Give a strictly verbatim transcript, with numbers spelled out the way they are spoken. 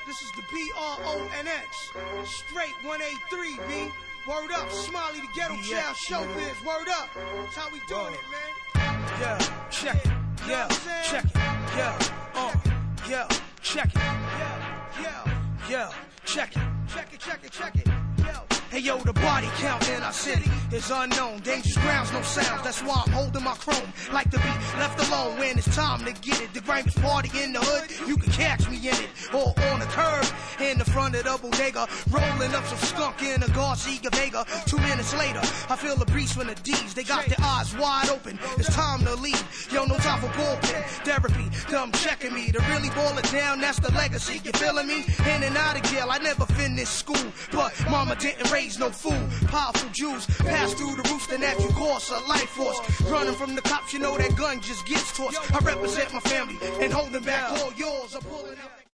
This is the B R O N X. Straight one eighty-three, B. Word up, Smiley the Ghetto Yeah. Child Showbiz. Word up. That's how we doing Whoa. it, man. Yeah, check it. Yeah, check it. Yeah, uh, yeah, check it. Yeah, yeah. Yeah, check it. Check it, check it, check it. Yo. Hey yo, the body count in our city is unknown. Dangerous grounds, no sounds. That's why I'm holding my chrome. Like to be left alone when it's time to get it. The grimiest party in the hood, you can catch me in it. Or on the curb, in the front of the bodega, rolling up some skunk in a Garcia Vega. Two minutes later, I feel the breeze from the D's. They got their eyes wide open. It's time to leave. Yo, no time for bullpen therapy. Come checking me to really boil it down. That's the legacy. You feeling me? In and out of jail, I never finished school, but mama didn't raise no fool. Powerful Jews pass through the roofs, then that you course a life force. Running from the cops, you know that gun just gets tossed. I represent my family and holding back all yours. I'm pulling out.